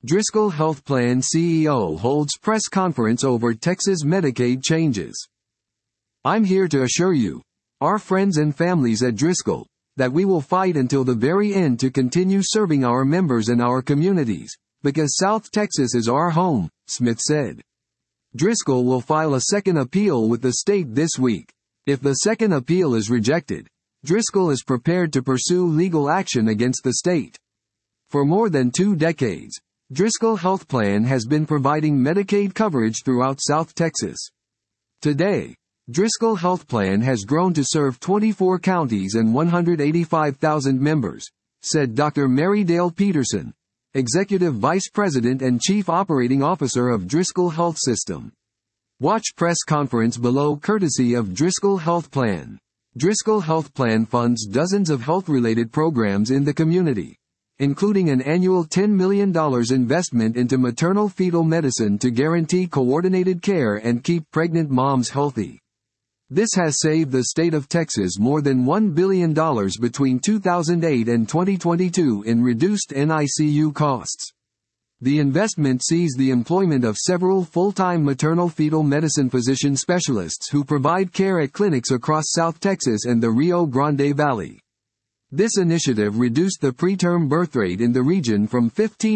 Driscoll Health Plan CEO holds press conference over Texas Medicaid changes. I'm here to assure you, our friends and families at Driscoll, that we will fight until the very end to continue serving our members and our communities, because South Texas is our home, Smith said. Driscoll will file a second appeal with the state this week. If the second appeal is rejected, Driscoll is prepared to pursue legal action against the state. For more than 2 decades, Driscoll Health Plan has been providing Medicaid coverage throughout South Texas. Today, Driscoll Health Plan has grown to serve 24 counties and 185,000 members, said Dr. Mary Dale Peterson, Executive Vice President and Chief Operating Officer of Driscoll Health System. Watch press conference below courtesy of Driscoll Health Plan. Driscoll Health Plan funds dozens of health-related programs in the community, including an annual $10 million investment into maternal-fetal medicine to guarantee coordinated care and keep pregnant moms healthy. This has saved the state of Texas more than $1 billion between 2008 and 2022 in reduced NICU costs. The investment sees the employment of several full-time maternal-fetal medicine physician specialists who provide care at clinics across South Texas and the Rio Grande Valley. This initiative reduced the preterm birth rate in the region from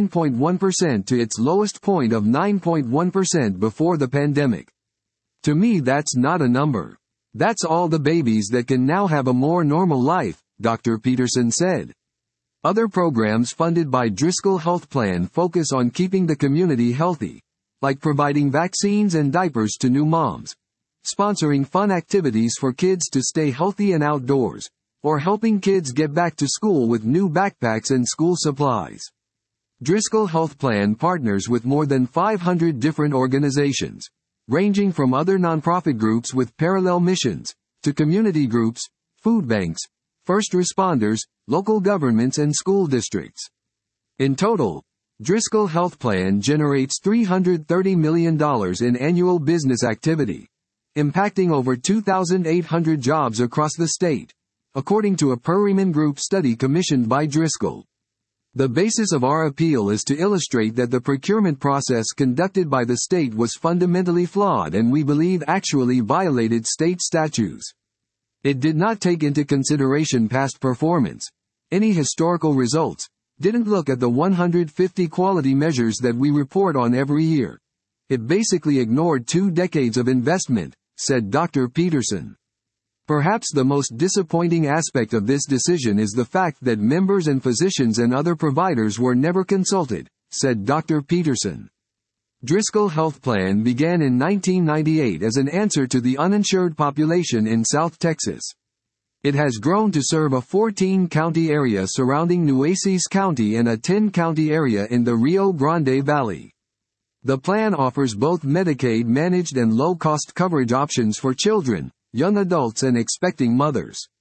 15.1% to its lowest point of 9.1% before the pandemic. To me, that's not a number. That's all the babies that can now have a more normal life, Dr. Peterson said. Other programs funded by Driscoll Health Plan focus on keeping the community healthy, like providing vaccines and diapers to new moms, sponsoring fun activities for kids to stay healthy and outdoors, or helping kids get back to school with new backpacks and school supplies. Driscoll Health Plan partners with more than 500 different organizations, ranging from other nonprofit groups with parallel missions, to community groups, food banks, first responders, local governments and school districts. In total, Driscoll Health Plan generates $330 million in annual business activity, impacting over 2,800 jobs across the state, according to a Perryman Group study commissioned by Driscoll. The basis of our appeal is to illustrate that the procurement process conducted by the state was fundamentally flawed and we believe actually violated state statutes. It did not take into consideration past performance, any historical results, didn't look at the 150 quality measures that we report on every year. It basically ignored 2 decades of investment, said Dr. Peterson. Perhaps the most disappointing aspect of this decision is the fact that members and physicians and other providers were never consulted, said Dr. Peterson. Driscoll Health Plan began in 1998 as an answer to the uninsured population in South Texas. It has grown to serve a 14-county area surrounding Nueces County and a 10-county area in the Rio Grande Valley. The plan offers both Medicaid-managed and low-cost coverage options for children, young adults and expecting mothers.